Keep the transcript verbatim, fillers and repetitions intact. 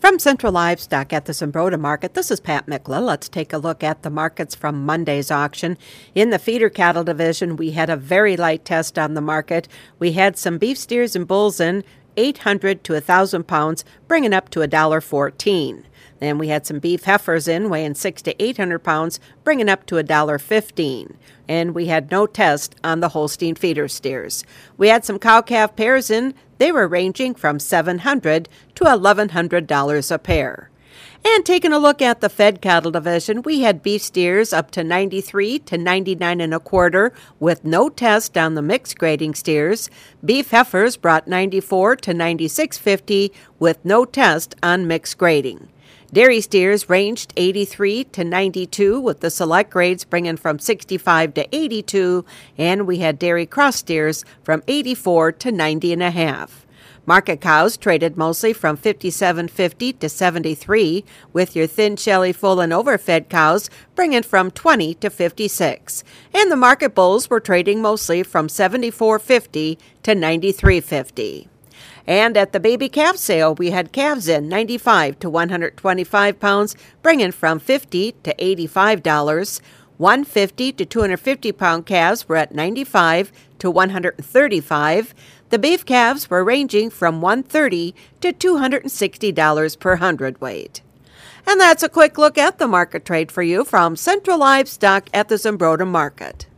From Central Livestock at the Zumbrota Market, this is Pat Mikla. Let's take a look at the markets from Monday's auction. In the feeder cattle division, we had a very light test on the market. We had some beef steers and bulls in eight hundred to one thousand pounds, bringing up to one dollar fourteen. Then we had some beef heifers in weighing six to eight hundred pounds, bringing up to one dollar fifteen. And we had no test on the Holstein feeder steers. We had some cow-calf pairs in. They were ranging from seven hundred to eleven hundred dollars a pair. And taking a look at the fed cattle division, we had beef steers up to ninety-three to ninety-nine and a quarter with no test on the mixed grading steers. Beef heifers brought ninety-four to ninety-six fifty with no test on mixed grading. Dairy steers ranged eighty-three to ninety-two, with the select grades bringing from sixty-five to eighty-two, and we had dairy cross steers from eighty-four to ninety and a half. Market cows traded mostly from fifty-seven fifty to seventy-three, with your thin shelly full and overfed cows bringing from twenty to fifty-six. And the market bulls were trading mostly from seventy-four fifty to ninety-three fifty. And at the baby calf sale, we had calves in ninety-five to one hundred twenty-five pounds, bringing from fifty to eighty-five dollars. one hundred fifty to two hundred fifty pound calves were at ninety-five to one hundred thirty-five. The beef calves were ranging from one hundred thirty to two hundred sixty dollars per hundredweight. And that's a quick look at the market trade for you from Central Livestock at the Zumbrota Market.